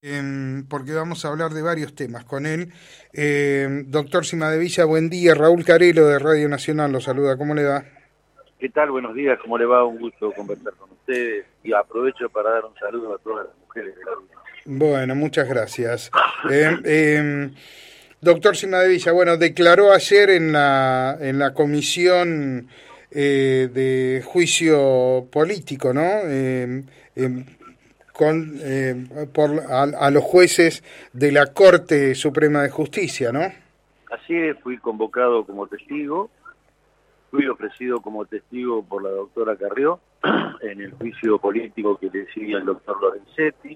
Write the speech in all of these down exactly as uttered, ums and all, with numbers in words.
Eh, porque vamos a hablar de varios temas con él. Eh, doctor Cimadevilla, buen día. Raúl Carelo de Radio Nacional lo saluda. ¿Cómo le va? ¿Qué tal? Buenos días, ¿cómo le va? Un gusto conversar con ustedes y aprovecho para dar un saludo a todas las mujeres de la vida. Bueno, muchas gracias. Eh, eh, doctor Cimadevilla, bueno, declaró ayer en la, en la comisión eh, de juicio político, ¿no? Eh, eh, con eh, por a, a los jueces de la Corte Suprema de Justicia, ¿no? Así es, fui convocado como testigo, fui ofrecido como testigo por la doctora Carrió en el juicio político que le sigue al doctor Lorenzetti.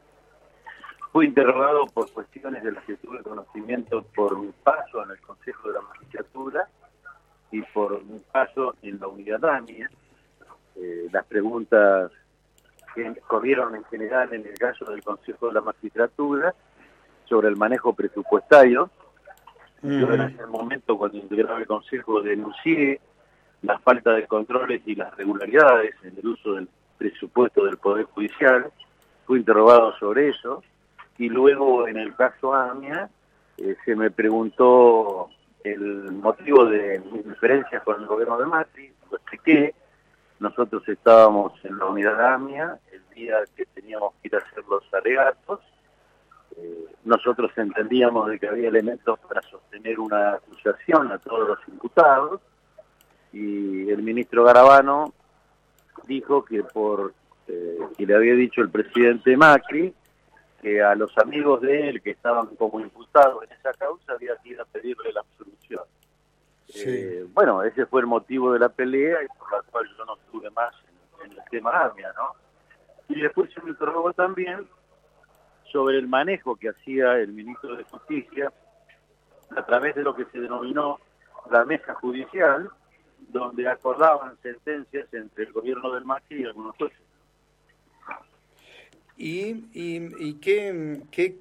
Fui interrogado por cuestiones de las que tuve conocimiento por mi paso en el Consejo de la Magistratura y por mi paso en la Unidad AMIA. Eh, las preguntas que corrieron en general en el caso del Consejo de la Magistratura sobre el manejo presupuestario. Uh-huh. Yo en ese momento, cuando integraba el Consejo, denuncié la falta de controles y las irregularidades en el uso del presupuesto del Poder Judicial. Fui interrogado sobre eso. Y luego, en el caso AMIA, eh, se me preguntó el motivo de mis diferencias con el gobierno de Macri. Lo expliqué. Nosotros estábamos en la unidad AMIA el día que teníamos que ir a hacer los alegatos. Eh, nosotros entendíamos de que había elementos para sostener una acusación a todos los imputados, y el ministro Garabano dijo que por eh, que le había dicho el presidente Macri que a los amigos de él que estaban como imputados en esa causa había que ir a pedirle la absolución. Sí. Eh, bueno, ese fue el motivo de la pelea y por la cual yo no estuve más en, en el tema AMIA, ¿no? Y después se me interrogó también sobre el manejo que hacía el ministro de Justicia a través de lo que se denominó la mesa judicial, donde acordaban sentencias entre el gobierno del Macri y algunos jueces. ¿Y, y, y qué, qué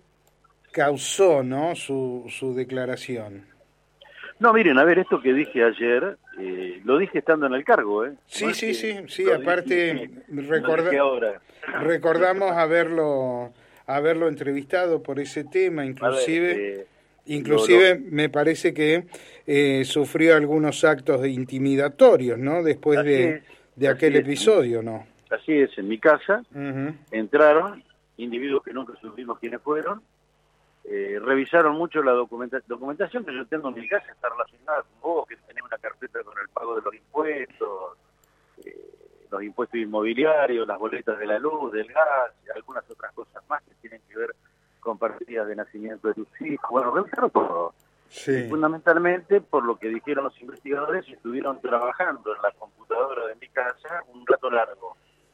causó, no, su, su declaración? No, miren, a ver, esto que dije ayer, eh, lo dije estando en el cargo, ¿eh? Sí, no sí, sí, sí, lo aparte dije, recorda ahora. recordamos haberlo haberlo entrevistado por ese tema, inclusive, ver, eh, inclusive lo, lo... me parece que eh, sufrió algunos actos de intimidatorios, ¿no? Después así de, es, de aquel es, episodio, ¿no? Así es, en mi casa uh-huh. entraron individuos que nunca supimos quiénes fueron. Eh, revisaron mucho la documenta documentación que yo tengo en mi casa, está relacionada con vos, que tenés una carpeta con el pago de los impuestos, eh, los impuestos inmobiliarios, las boletas de la luz, del gas, y algunas otras cosas más que tienen que ver con partidas de nacimiento de tus hijos. Bueno, revisaron todo. Sí. Y fundamentalmente, por lo que dijeron los investigadores, estuvieron trabajando en la computadora de mi casa un rato largo.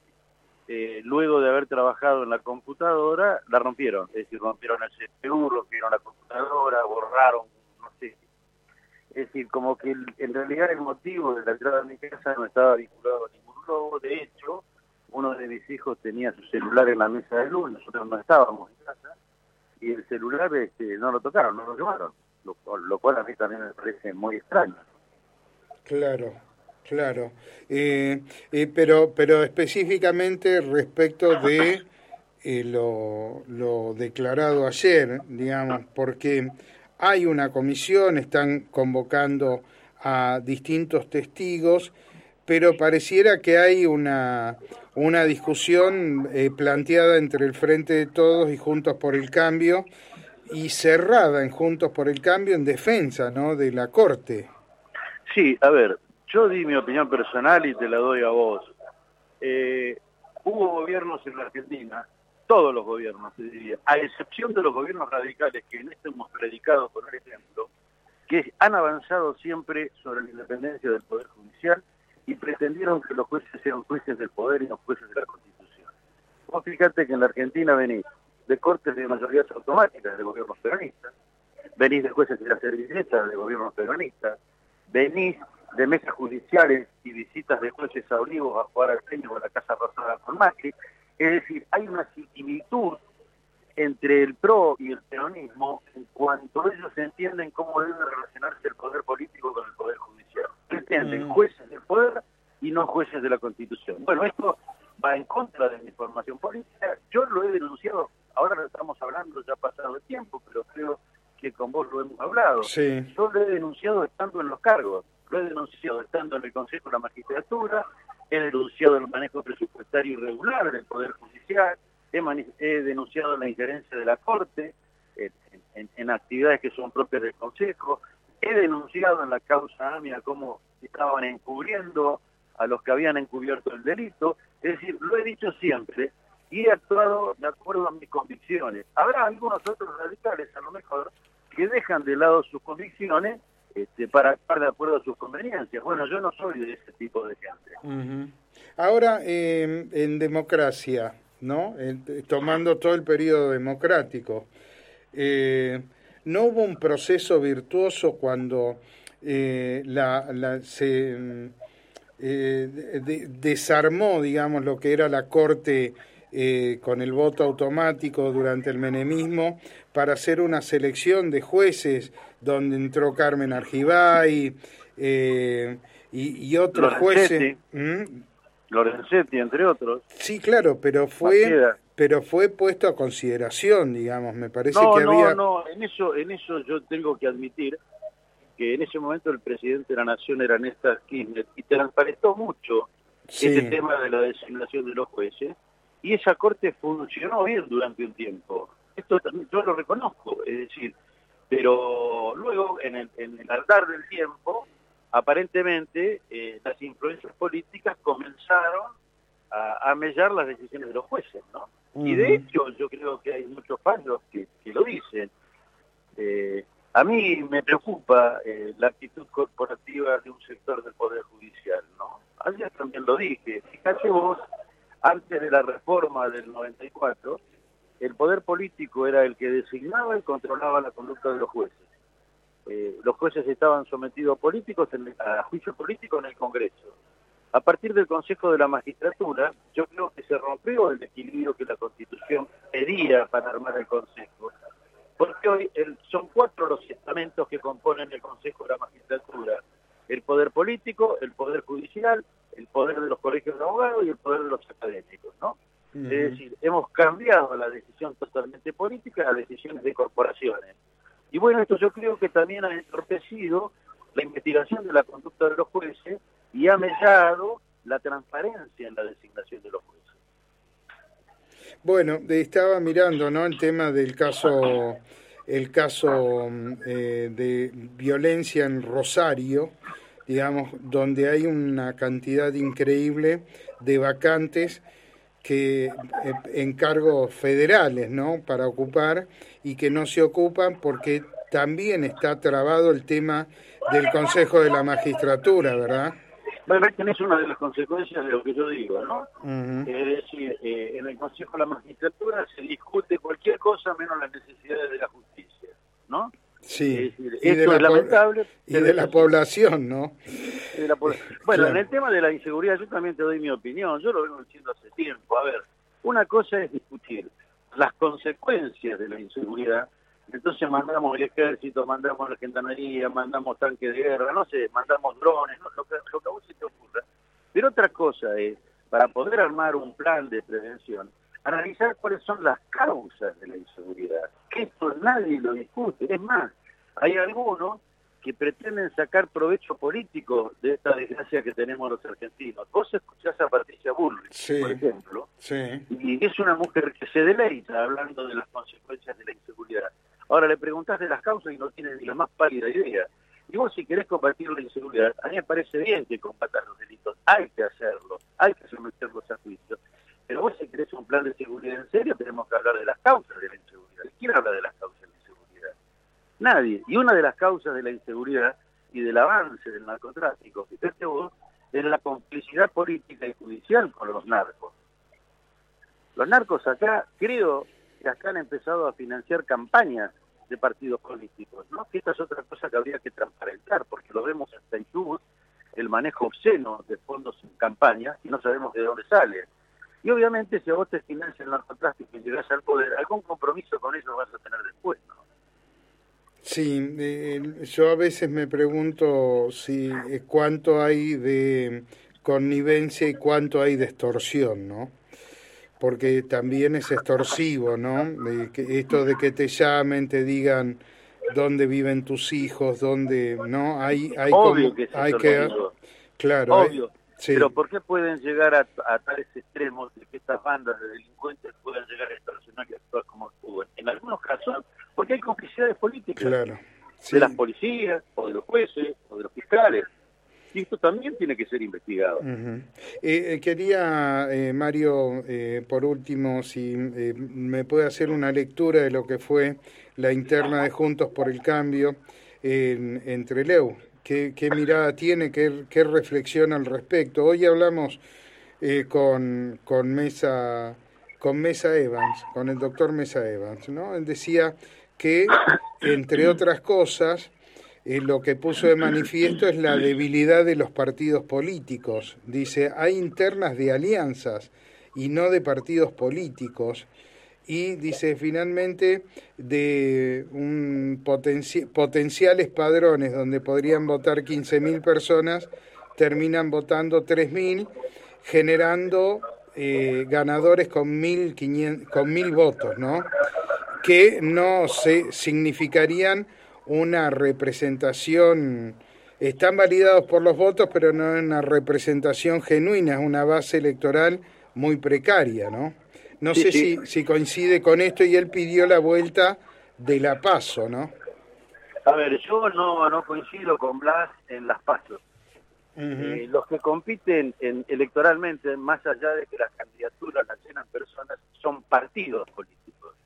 Eh, luego de haber trabajado en la computadora, la rompieron, es decir, rompieron el C P U, rompieron la computadora, borraron, no sé. Es decir, como que el, en realidad el motivo de la entrada de mi casa no estaba vinculado a ningún robo. De hecho, uno de mis hijos tenía su celular en la mesa de luz, nosotros no estábamos en casa, y el celular este, no lo tocaron, no lo llevaron, lo, lo cual a mí también me parece muy extraño. Claro. Claro, eh, eh, pero pero específicamente respecto de eh, lo, lo declarado ayer, digamos, porque hay una comisión, están convocando a distintos testigos, pero pareciera que hay una, una discusión eh, planteada entre el Frente de Todos y Juntos por el Cambio, y cerrada en Juntos por el Cambio en defensa, ¿no?, de la Corte. Sí, a ver, yo di mi opinión personal y te la doy a vos. Eh, hubo gobiernos en la Argentina, todos los gobiernos, te diría, a excepción de los gobiernos radicales, que en esto hemos predicado con el ejemplo, que han avanzado siempre sobre la independencia del Poder Judicial y pretendieron que los jueces sean jueces del poder y no jueces de la Constitución. Vos fíjate que en la Argentina venís de cortes de mayorías automáticas de gobiernos peronistas, venís de jueces de la servilleta de gobiernos peronistas, venís de mesas judiciales y visitas de jueces a Olivos a jugar al tenis o a la Casa Rosada con Macri. Es decir, hay una similitud entre el P R O y el peronismo en cuanto ellos entienden cómo debe relacionarse el poder político con el poder judicial. Entienden, jueces del poder y no jueces de la Constitución. Bueno, esto va en contra de mi formación política. Yo lo he denunciado ahora lo estamos hablando, ya ha pasado el tiempo, pero creo que con vos lo hemos hablado. Sí. Yo lo he denunciado estando en los cargos, lo he denunciado estando en el Consejo de la Magistratura, he denunciado el manejo presupuestario irregular del Poder Judicial, he, he denunciado la injerencia de la Corte en, en, en actividades que son propias del Consejo, he denunciado en la causa AMIA cómo estaban encubriendo a los que habían encubierto el delito, es decir, lo he dicho siempre y he actuado de acuerdo a mis convicciones. Habrá algunos otros radicales, a lo mejor, que dejan de lado sus convicciones este, para actuar de acuerdo a sus conveniencias. Bueno, yo no soy de ese tipo de gente. Uh-huh. Ahora, eh, en democracia, ¿no? Eh, tomando todo el periodo democrático, eh, ¿no hubo un proceso virtuoso cuando eh, la, la, se eh, de, desarmó, digamos, lo que era la Corte eh, con el voto automático durante el menemismo para hacer una selección de jueces donde entró Carmen Argibay eh, y, y otros jueces? ¿Mm? Lorenzetti, entre otros. Sí, claro, pero fue Maqueda. pero fue puesto a consideración, digamos, me parece no, que no, había... No, no, en eso, en eso yo tengo que admitir que en ese momento el presidente de la Nación era Néstor Kirchner y transparentó mucho sí. este tema de la designación de los jueces y esa corte funcionó bien durante un tiempo. Esto también yo lo reconozco, es decir, pero luego en el, en el altar del tiempo, aparentemente eh, las influencias políticas comenzaron a, a mellar las decisiones de los jueces, ¿no? Uh-huh. Y de hecho yo creo que hay muchos fallos que, que lo dicen. Eh, A mí me preocupa eh, la actitud corporativa de un sector del Poder Judicial, ¿no? Ayer también lo dije. Fíjate vos, antes de la reforma del noventa y cuatro, el poder político era el que designaba y controlaba la conducta de los jueces. Eh, los jueces estaban sometidos a, políticos en el, a juicio político en el Congreso. A partir del Consejo de la Magistratura, yo creo que se rompió el equilibrio que la Constitución pedía para armar el Consejo. Porque hoy el, son cuatro los estamentos que componen el Consejo de la Magistratura. El poder político, el poder judicial, el poder de los colegios de abogados y el poder de los académicos, ¿no? Uh-huh. Es decir, hemos cambiado la decisión totalmente política a decisiones de corporaciones. Y bueno, esto yo creo que también ha entorpecido la investigación de la conducta de los jueces y ha mellado la transparencia en la designación de los jueces. Bueno, estaba mirando, ¿no?, el tema del caso, el caso eh, de violencia en Rosario, digamos, donde hay una cantidad increíble de vacantes que eh, en cargos federales, ¿no?, para ocupar y que no se ocupan porque también está trabado el tema del Consejo de la Magistratura, ¿verdad? Bueno, esta es una de las consecuencias de lo que yo digo, ¿no? Uh-huh. Es decir, eh, en el Consejo de la Magistratura se discute cualquier cosa menos las necesidades de la justicia, ¿no? Sí, es decir, y esto de la es lamentable. Y de la población, ¿no? De la po- bueno, claro. En el tema de la inseguridad yo también te doy mi opinión, yo lo vengo diciendo hace tiempo. A ver, una cosa es discutir las consecuencias de la inseguridad. Entonces mandamos el ejército, mandamos la gendarmería, mandamos tanques de guerra, no sé, mandamos drones, ¿no? lo, que, lo que a vos se te ocurra. Pero otra cosa es, para poder armar un plan de prevención, analizar cuáles son las causas de la inseguridad. Que esto nadie lo discute. Es más, hay algunos que pretenden sacar provecho político de esta desgracia que tenemos los argentinos. Vos escuchás a Patricia Bullrich, sí, por ejemplo, sí. y es una mujer que se deleita hablando de las consecuencias de la inseguridad. Ahora le preguntás de las causas y no tiene ni la más pálida idea. Y vos si querés combatir la inseguridad, a mí me parece bien que combatan los delitos, hay que hacerlo, hay que someterlos a juicio. Pero vos si querés un plan de seguridad en serio, tenemos que hablar de las causas de la inseguridad. ¿Quién habla de las causas de la inseguridad? Nadie. Y una de las causas de la inseguridad y del avance del narcotráfico, fíjate vos, es la complicidad política y judicial con los narcos. Los narcos acá, creo que acá han empezado a financiar campañas de partidos políticos, ¿no? Que esta es otra cosa que habría que transparentar, porque lo vemos hasta en YouTube, el manejo obsceno de fondos en campaña, y no sabemos de dónde sale. Y obviamente si a vos te financia el narcotráfico y llegás al poder, algún compromiso con ellos vas a tener después, ¿no? Sí, eh, yo a veces me pregunto si eh, cuánto hay de connivencia y cuánto hay de extorsión, ¿no? porque también es extorsivo, ¿no? De que esto de que te llamen, te digan dónde viven tus hijos, dónde, ¿no? Hay, hay Obvio como, que es hay que, extorsivo. claro, Obvio. hay, sí. Pero ¿por qué pueden llegar a, a tales extremos de que estas bandas de delincuentes puedan llegar a extorsionar y actuar como actúan? En algunos casos, porque hay complicidades políticas. Claro. Sí. De las policías, o de los jueces, o de los fiscales. Y esto también tiene que ser investigado. Uh-huh. eh, quería, eh, Mario, eh, por último, si eh, me puede hacer una lectura de lo que fue la interna de Juntos por el Cambio en, en Trelew. ¿Qué, qué mirada tiene, qué, qué reflexión al respecto? Hoy hablamos eh, con, con, Mesa, con Mesa Evans, con el doctor Mesa Evans, ¿no? Él decía que, entre otras cosas, eh, lo que puso de manifiesto es la debilidad de los partidos políticos. Dice, hay internas de alianzas y no de partidos políticos. Y dice, finalmente, de un potenci- potenciales padrones donde podrían votar quince mil personas, terminan votando tres mil, generando eh, ganadores con mil quinientos, con mil votos, ¿no? Que no se significarían una representación, están validados por los votos, pero no es una representación genuina, es una base electoral muy precaria, ¿no? No sí, sé sí. Si, si coincide con esto, y él pidió la vuelta de la PASO, ¿no? A ver, yo no, no coincido con Blas en las PASO. Uh-huh. Eh, los que compiten en, electoralmente, más allá de que las candidaturas las llenan personas, son partidos políticos.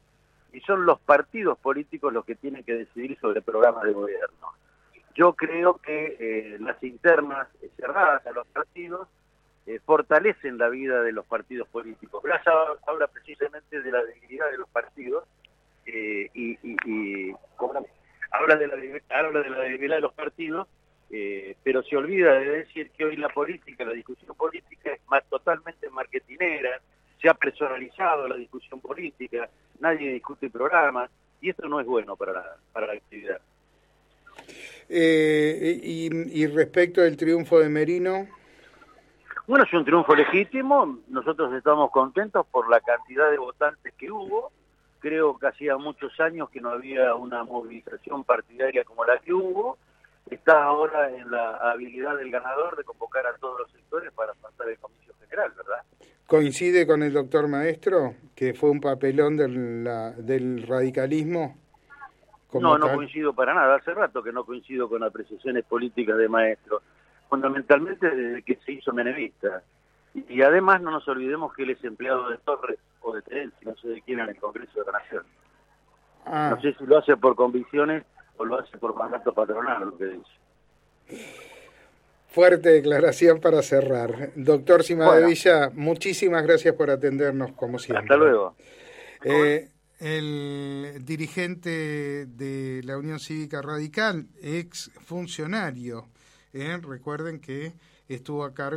Y son los partidos políticos los que tienen que decidir sobre programas de gobierno. Yo creo que eh, las internas cerradas a los partidos eh, fortalecen la vida de los partidos políticos. Blas habla precisamente de la debilidad de los partidos eh, y, y, y habla, de la, habla de la debilidad de los partidos, eh, pero se olvida de decir que hoy la política, la discusión política es más, totalmente marketinera, se ha personalizado la discusión política, nadie discute programas, y esto no es bueno para la, para la actividad. Eh, y, y respecto del triunfo de Merino... Bueno, es un triunfo legítimo, nosotros estamos contentos por la cantidad de votantes que hubo, creo que hacía muchos años que no había una movilización partidaria como la que hubo, está ahora en la habilidad del ganador de convocar a todos los sectores para pasar el comicio general, ¿verdad? ¿Coincide con el doctor Maestro, que fue un papelón del, la, del radicalismo? No, no tal? coincido para nada. Hace rato que no coincido con apreciaciones políticas de Maestro, fundamentalmente desde que se hizo menemista. Y, y además no nos olvidemos que él es empleado de Torres o de Terenzi, no sé de quién en el Congreso de la Nación. Ah. No sé si lo hace por convicciones o lo hace por mandato patronal, lo que dice. Fuerte declaración para cerrar. Doctor Cimadevilla, bueno, muchísimas gracias por atendernos, como siempre. Hasta luego. Eh, el dirigente de la Unión Cívica Radical, ex funcionario, eh, recuerden que estuvo a cargo